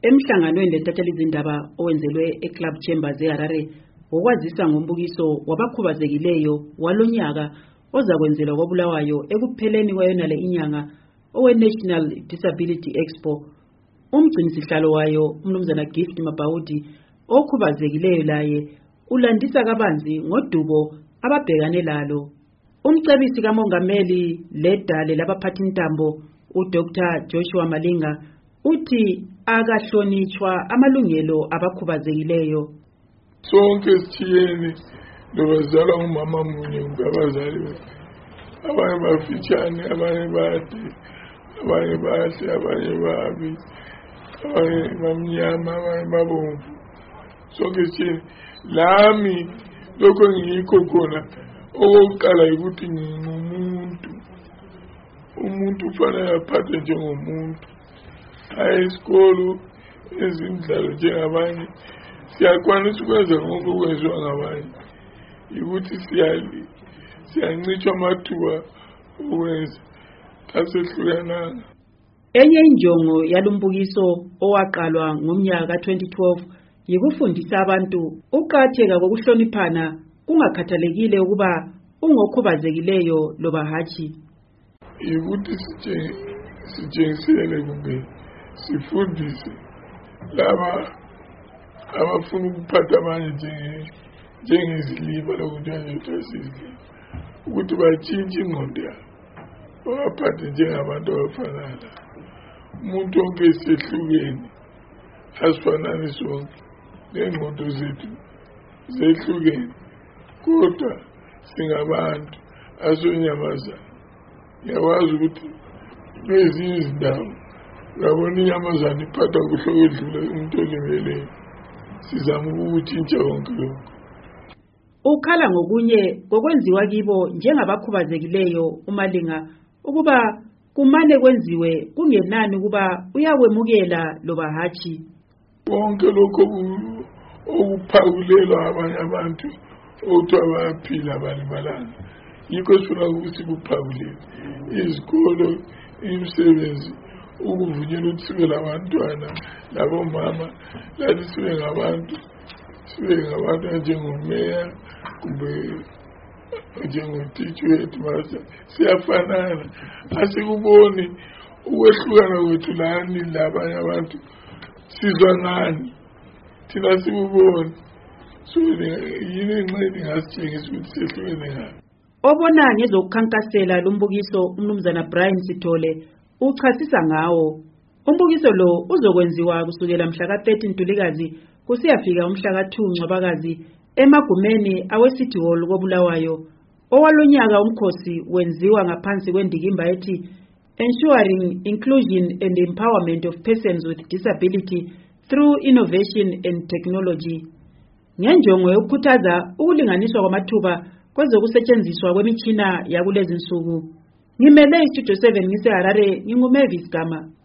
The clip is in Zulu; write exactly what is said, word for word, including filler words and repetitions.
Emhlanganweni letatshela izindaba owenzelwe eClub Chambers eHarare okwazisa ngombukiso wabakhubazekileyo walonyaka ozakwenzelwa kwaBulawayo ekupheleni kwayona le inyanga owe-National Disability Expo. Umgcinisihlalo wayo umnumzana Gift Mabawudi okhubazekileyo laye ulandisa kabanzi ngodubo ababhekane lalo. Umcebisi kamongameli ledale labaphathintambo uDoctor Joshua Malinga uthi akahlonitshwa amalungelo abakhubazekileyo. Sonke sithiyeni lobazala umama munye ngabazali abanye bafitshane abanye bade abanye bahle abanye babi abanye bamnyama abanye babomvu. Sonke sithiyeni lami lokho ngiyikho khona okokuqala ukuthi ngingumuntu. Umuntu ufanele aphathwe njengomuntu, hayi isikolo ezimidlalo njengabanye. Siyakwanisa ukwenza konke okwenziwa ngabanye, ukuthi siyancitshwa amathuba okwenza asehlukananga. Enye injongo yalumbukiso owaqalwa ngomnyaka ka twenty twelve yikufundisa abantu ukuqakatheka kokuhloniphana kungakhathalekile ukuba ungokhubazekileyo loba hatshi. Yikuthi sitshengisele kumbe sifundise laba abafuna ukuphatha abanye njengeziliba lokuthenjethesizile ukuthi batshintshe ingqondo yabo babaphathe njengabantu abafanana. Umuntu wonke sehlukene, asifanani sonke, nengqondo zethu zehlukene, kodwa singabantu asonyamazana. Ngiyakwazi ukuthi kwezinye izindawo ngabona inyamazana iphatha kuhlokodlula umuntu olimeleyo. Sizama ukutshintsha konke lokho. Ukhala ngokunye kokwenziwa kibo njengabakhubazekileyo uMalinga ukuba kumane kwenziwe kungenani ukuba uyakwemukela loba hatshi. Konke lokho okuphakulelwa abanye abantu okuthiwa bayaphila abalimalanga yikho sifuna ukuthi kuphakulele. Izikolo, imisebenzi, ukuvunyelwa ukuthi sibe labantwana labomama, lathi sibe ngabantu sibe ngabantu njengomeya kumbe njengotitsha wethu. Mase siyafanana, asikuboni ukwehlukana kwethu lani labanye abantu. Sizwa ngani thina sikuboni? So yini incedi ngasitshengisa ukuthi sehlukene ngani. Obona ngezokukhankasela lumbukiso umnumzana Brian Sithole uchasisa ngawo. Umbukiso lo uzokwenziwa kusukela mhla ka thirty Ntulikazi kusiyafika umhla ka two Ncwabakazi emagumeni awe City Hall koBulawayo. Owalonyaka umkhosi wenziwa ngaphansi kwendikimba ethi Ensuring Inclusion and Empowerment of Persons with Disability through Innovation and Technology. Ngenjongo yokukhuthaza ukulinganiswa kwamathuba kwezokusetshenziswa kwemitshina yakulezi nsuku. Ngimele iStudio seven ngiseHarare, nginguMavis Gama.